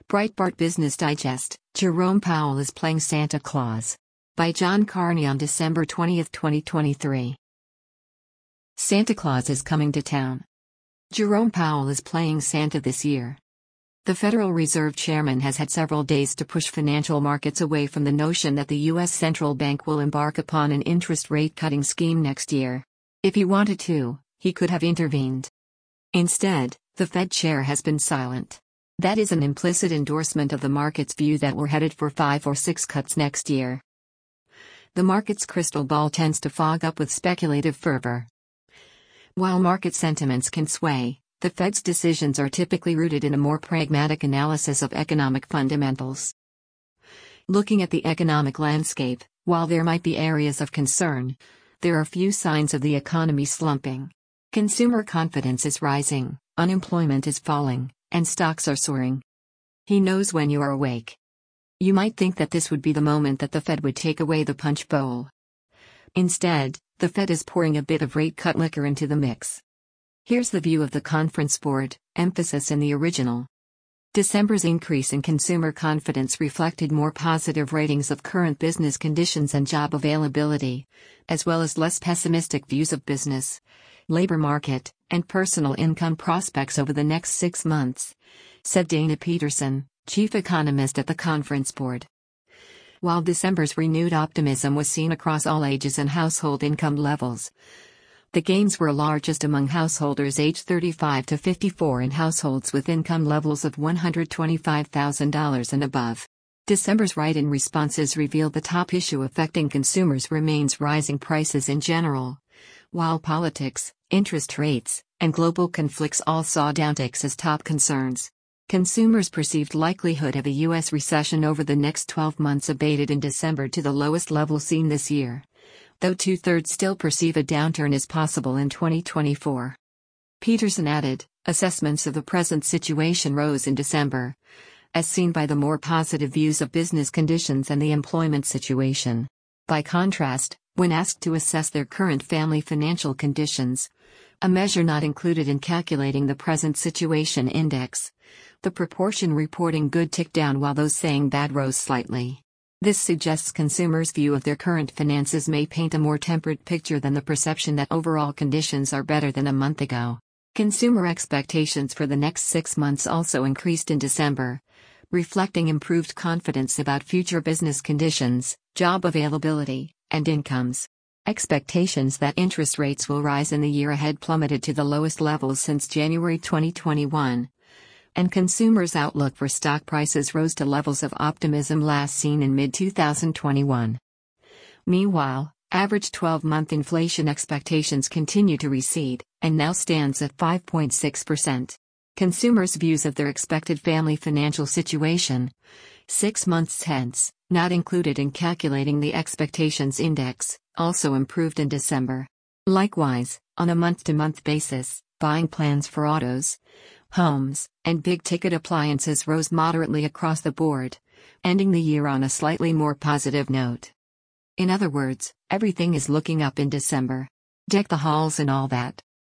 Breitbart Business Digest, Jerome Powell is playing Santa Claus. By John Carney on December 20, 2023. Santa Claus is coming to town. Jerome Powell is playing Santa this year. The Federal Reserve Chairman has had several days to push financial markets away from the notion that the U.S. Central Bank will embark upon an interest rate cutting scheme next year. If he wanted to, he could have intervened. Instead, the Fed chair has been silent. That is an implicit endorsement of the market's view that we're headed for 5 or 6 cuts next year. The market's crystal ball tends to fog up with speculative fervor. While market sentiments can sway, the Fed's decisions are typically rooted in a more pragmatic analysis of economic fundamentals. Looking at the economic landscape, while there might be areas of concern, there are few signs of the economy slumping. Consumer confidence is rising, unemployment is falling, and stocks are soaring. He knows when you are awake. You might think that this would be the moment that the Fed would take away the punch bowl. Instead, the Fed is pouring a bit of rate cut liquor into the mix. Here's the view of the Conference Board, emphasis in the original. December's increase in consumer confidence reflected more positive ratings of current business conditions and job availability, as well as less pessimistic views of business, labor market, and personal income prospects over the next 6 months, said Dana Peterson, chief economist at the Conference Board. While December's renewed optimism was seen across all ages and household income levels, the gains were largest among householders aged 35 to 54 and households with income levels of $125,000 and above. December's write-in responses revealed the top issue affecting consumers remains rising prices in general, while politics, interest rates, and global conflicts all saw downticks as top concerns. Consumers' perceived likelihood of a U.S. recession over the next 12 months abated in December to the lowest level seen this year, though 2/3 still perceive a downturn is possible in 2024. Peterson added, assessments of the present situation rose in December, as seen by the more positive views of business conditions and the employment situation. By contrast, when asked to assess their current family financial conditions, a measure not included in calculating the present situation index, the proportion reporting good ticked down while those saying bad rose slightly. This suggests consumers' view of their current finances may paint a more tempered picture than the perception that overall conditions are better than a month ago. Consumer expectations for the next 6 months also increased in December, reflecting improved confidence about future business conditions, job availability, and incomes. Expectations that interest rates will rise in the year ahead plummeted to the lowest levels since January 2021. And consumers' outlook for stock prices rose to levels of optimism last seen in mid-2021. Meanwhile, average 12-month inflation expectations continue to recede, and now stands at 5.6%. Consumers' views of their expected family financial situation, 6 months hence, not included in calculating the expectations index, also improved in December. Likewise, on a month-to-month basis, buying plans for autos, homes, and big-ticket appliances rose moderately across the board, ending the year on a slightly more positive note. In other words, everything is looking up in December. Deck the halls and all that.